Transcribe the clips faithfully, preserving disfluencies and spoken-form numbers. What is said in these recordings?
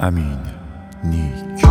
امین نیک.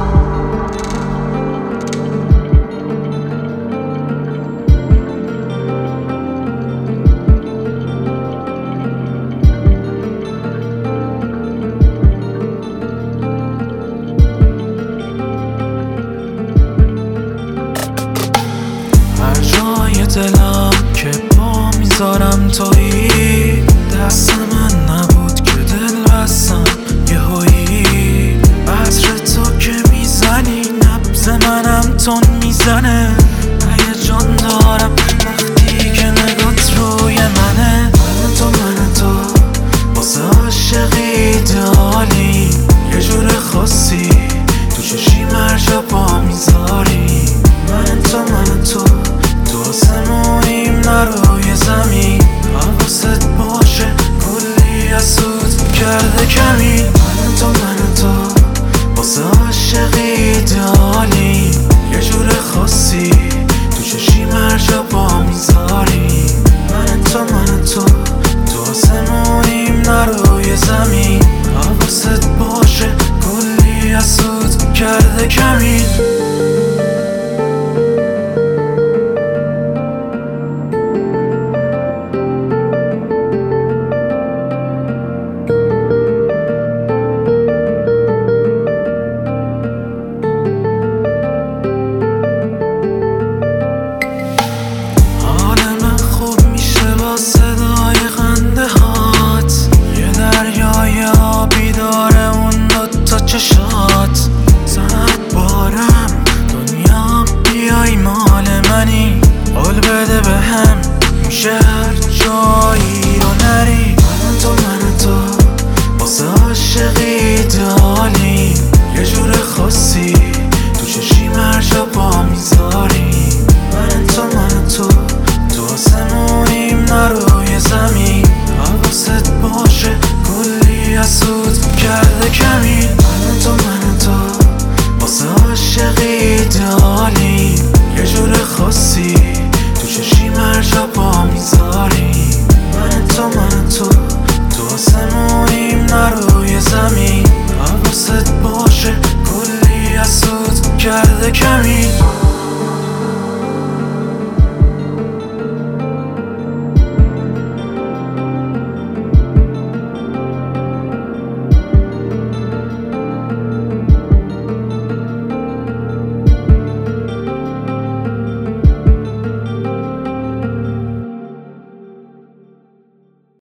هر جای دلم که پا میذارم تویی، دست من نبود که دل بستم یهویی. عطر تو که میزنی نبض منم تون میزنه، هیجان دارم وقتی که نگات روی منه. من تو من تو واسه عاشقی ایدئالی، یه جور خاصی تو چشی مرجا پا میذاری. من تو من تو تو آسمونیم نه روی زمین، حواست باشه کلی از سود کرده کمی. من تو من تو واسه عاشقی ایدئالی، یه جور خاصی تو چشی مرجا پا میذاری. من تو من تو تو آسمونیم نه روی زمین، حواست باشه کلی از سود کرده کمی. صدای خنده هات یه دریای آبی داره اون دوتا چشات. زد بارم دنیا بیای مال منی، قول بده به هم میشه هر جایی رو نری. من تو من تو واسه عاشقی ایدئالی، یه جور خاصی تو چشی مرجا پا میذاری. من تو من تو تو آسمونیم نه روی زمین، حواست باشه کلی از سود کرده کمی.